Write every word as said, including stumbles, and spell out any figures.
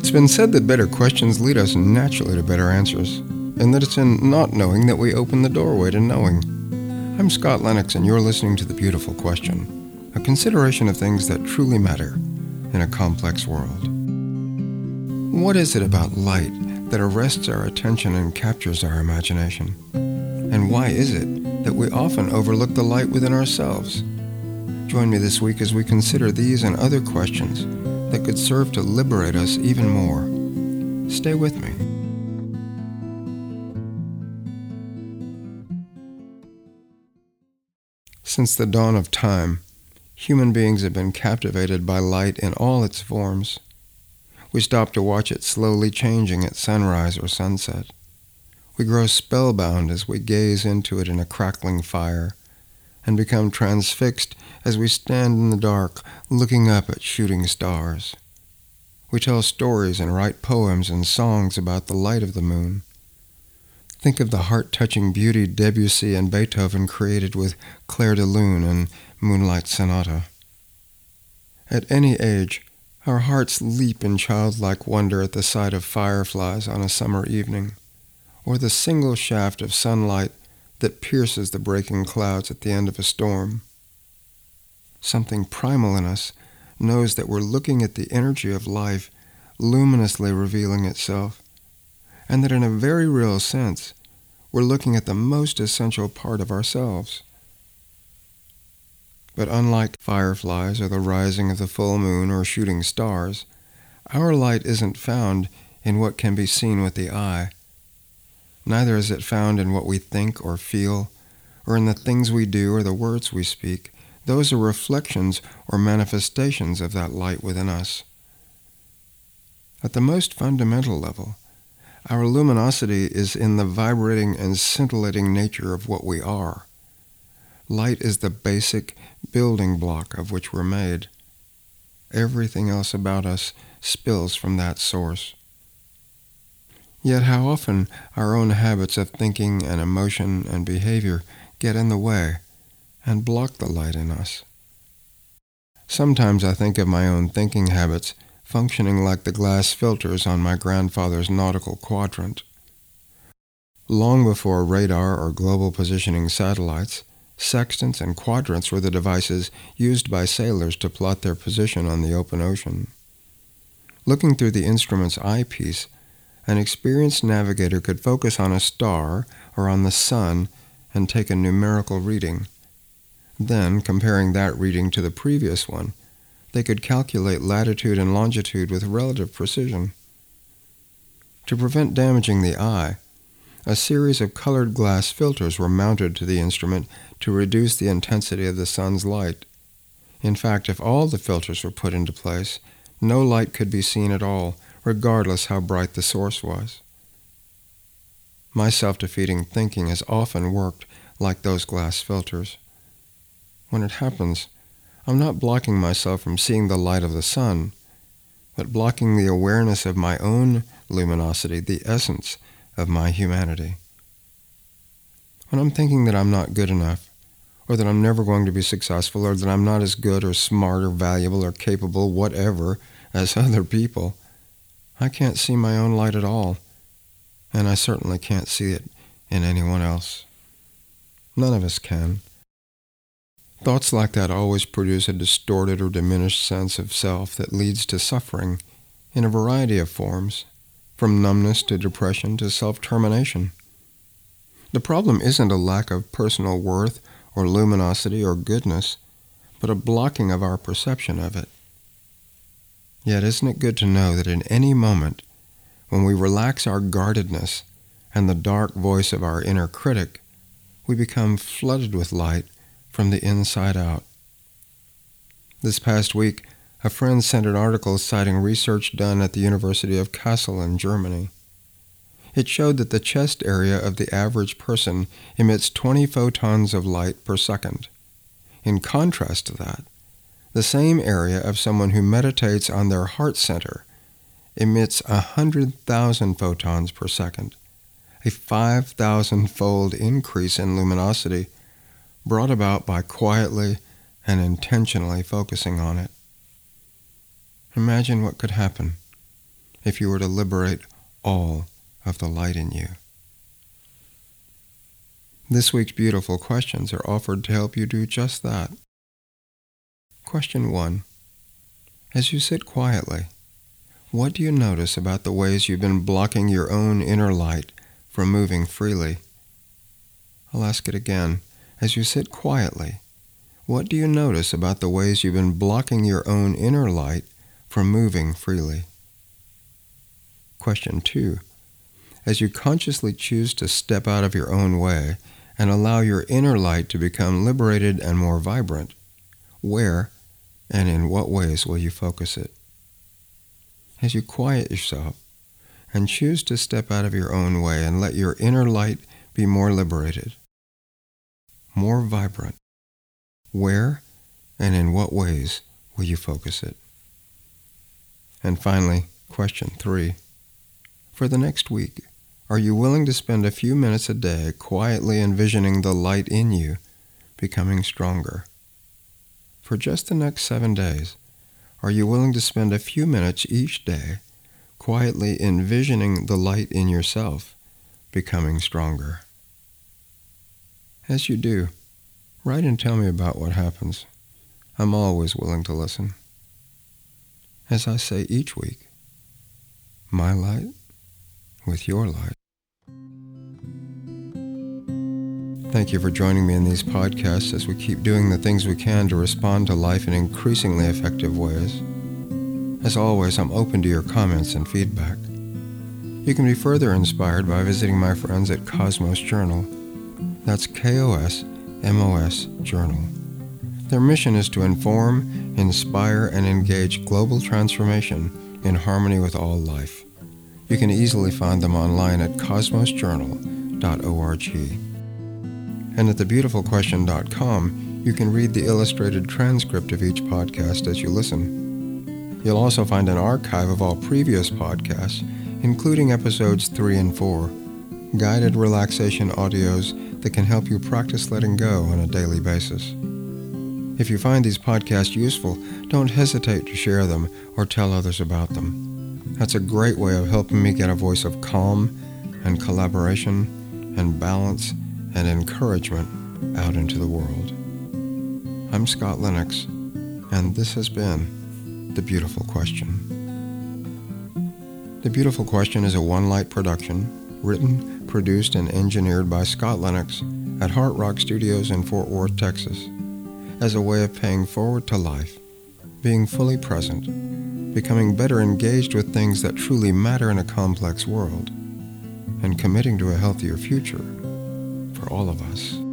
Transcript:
It's been said that better questions lead us naturally to better answers, and that it's in not knowing that we open the doorway to knowing. I'm Scott Lennox, and you're listening to The Beautiful Question, a consideration of things that truly matter in a complex world. What is it about light that arrests our attention and captures our imagination? And why is it that we often overlook the light within ourselves? Join me this week as we consider these and other questions that could serve to liberate us even more. Stay with me. Since the dawn of time, human beings have been captivated by light in all its forms. We stop to watch it slowly changing at sunrise or sunset. We grow spellbound as we gaze into it in a crackling fire, and become transfixed as we stand in the dark looking up at shooting stars. We tell stories and write poems and songs about the light of the moon. Think of the heart-touching beauty Debussy and Beethoven created with Clair de Lune and Moonlight Sonata. At any age, our hearts leap in childlike wonder at the sight of fireflies on a summer evening, or the single shaft of sunlight that pierces the breaking clouds at the end of a storm. Something primal in us knows that we're looking at the energy of life luminously revealing itself, and that in a very real sense, we're looking at the most essential part of ourselves. But unlike fireflies or the rising of the full moon or shooting stars, our light isn't found in what can be seen with the eye. Neither is it found in what we think or feel, or in the things we do or the words we speak. Those are reflections or manifestations of that light within us. At the most fundamental level, our luminosity is in the vibrating and scintillating nature of what we are. Light is the basic building block of which we're made. Everything else about us spills from that source. Yet how often our own habits of thinking and emotion and behavior get in the way and block the light in us. Sometimes I think of my own thinking habits functioning like the glass filters on my grandfather's nautical quadrant. Long before radar or global positioning satellites, sextants and quadrants were the devices used by sailors to plot their position on the open ocean. Looking through the instrument's eyepiece, an experienced navigator could focus on a star or on the sun and take a numerical reading. Then, comparing that reading to the previous one, they could calculate latitude and longitude with relative precision. To prevent damaging the eye, a series of colored glass filters were mounted to the instrument to reduce the intensity of the sun's light. In fact, if all the filters were put into place, no light could be seen at all, regardless how bright the source was. My self-defeating thinking has often worked like those glass filters. When it happens, I'm not blocking myself from seeing the light of the sun, but blocking the awareness of my own luminosity, the essence of my humanity. When I'm thinking that I'm not good enough, or that I'm never going to be successful, or that I'm not as good or smart or valuable or capable, whatever, as other people, I can't see my own light at all, and I certainly can't see it in anyone else. None of us can. Thoughts like that always produce a distorted or diminished sense of self that leads to suffering in a variety of forms, from numbness to depression to self-termination. The problem isn't a lack of personal worth or luminosity or goodness, but a blocking of our perception of it. Yet isn't it good to know that in any moment, when we relax our guardedness and the dark voice of our inner critic, we become flooded with light from the inside out. This past week, a friend sent an article citing research done at the University of Kassel in Germany. It showed that the chest area of the average person emits twenty photons of light per second. In contrast to that, the same area of someone who meditates on their heart center emits one hundred thousand photons per second, a five thousand fold increase in luminosity brought about by quietly and intentionally focusing on it. Imagine what could happen if you were to liberate all of the light in you? This week's beautiful questions are offered to help you do just that. Question one. As you sit quietly, what do you notice about the ways you've been blocking your own inner light from moving freely? I'll ask it again. As you sit quietly, what do you notice about the ways you've been blocking your own inner light from moving freely? Question two. As you consciously choose to step out of your own way and allow your inner light to become liberated and more vibrant, where and in what ways will you focus it? As you quiet yourself and choose to step out of your own way and let your inner light be more liberated, more vibrant, where and in what ways will you focus it? And finally, question three. For the next week, are you willing to spend a few minutes a day quietly envisioning the light in you becoming stronger? For just the next seven days, are you willing to spend a few minutes each day quietly envisioning the light in yourself becoming stronger? As you do, write and tell me about what happens. I'm always willing to listen. As I say each week, my light with your light. Thank you for joining me in these podcasts as we keep doing the things we can to respond to life in increasingly effective ways. As always, I'm open to your comments and feedback. You can be further inspired by visiting my friends at Cosmos Journal. That's K O S M O S Journal. Their mission is to inform, inspire, and engage global transformation in harmony with all life. You can easily find them online at cosmos journal dot org. And at the beautiful question dot com, you can read the illustrated transcript of each podcast as you listen. You'll also find an archive of all previous podcasts, including episodes three and four, guided relaxation audios that can help you practice letting go on a daily basis. If you find these podcasts useful, don't hesitate to share them or tell others about them. That's a great way of helping me get a voice of calm and collaboration and balance and encouragement out into the world. I'm Scott Lennox, and this has been The Beautiful Question. The Beautiful Question is a One Light production, written, produced, and engineered by Scott Lennox at Heart Rock Studios in Fort Worth, Texas, as a way of paying forward to life, being fully present, becoming better engaged with things that truly matter in a complex world, and committing to a healthier future for all of us.